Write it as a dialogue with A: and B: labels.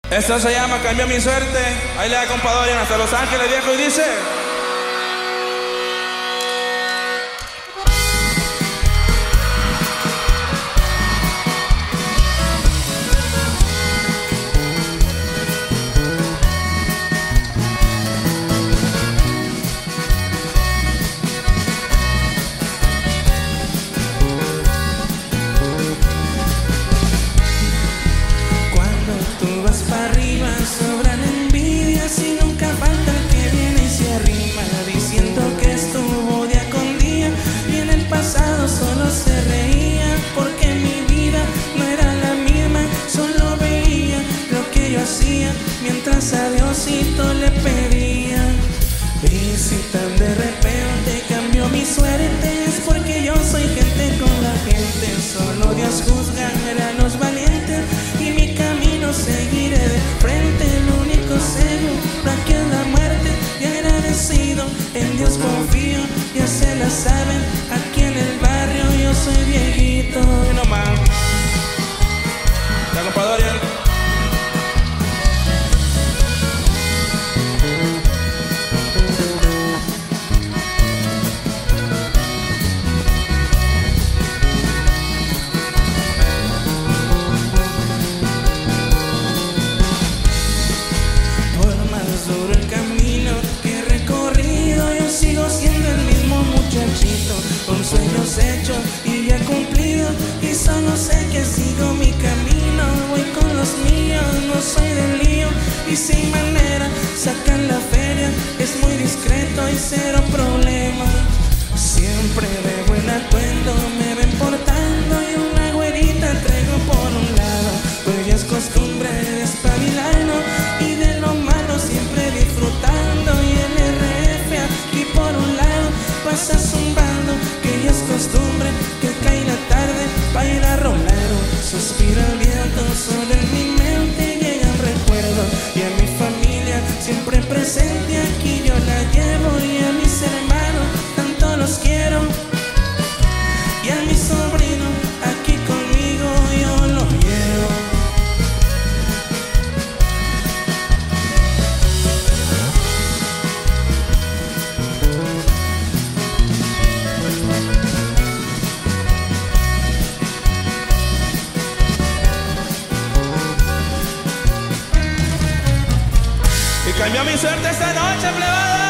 A: Esto se llama Cambió mi suerte. Ahí le da compadre hasta Los Ángeles, viejo, y dice:
B: sobran envidias y nunca falta el que viene y se arrima, diciendo que estuvo día con día y en el pasado solo se reía, porque mi vida no era la misma, solo veía lo que yo hacía mientras a Diosito le pedía. Y si tan de repente cambió mi suerte, es porque yo soy gente con la gente, solo Dios juzga a los valientes y mi camino seguiré de frente. Lo único seguro aquí es la muerte, y agradecido en Dios confío, ya se la saben aquí en el barrio, yo soy viejito.
A: Y no más. La compadre.
B: Sobre el camino que he recorrido, yo sigo siendo el mismo muchachito, con sueños hechos y ya cumplidos, y solo sé que sigo mi camino, voy con los míos, no soy del lío, y sin manera sacan la feria, es muy discreto y cero problema, siempre de buen atuendo me ven portando y una güerita traigo por un lado, pues ya es costumbre de espabilarnos y de lo malo siempre disfrutando, y el RF aquí por un lado pasa zumbando, que ya es costumbre que cae la tarde pa' ir a Romero, suspira el viento solo en mi mente llegan recuerdos, y a mi familia siempre presente aquí yo la llevo, y a mis hermanos tanto los quiero, y a mi sobrino aquí conmigo yo lo llevo.
A: Y cambió mi suerte esta noche, plebada.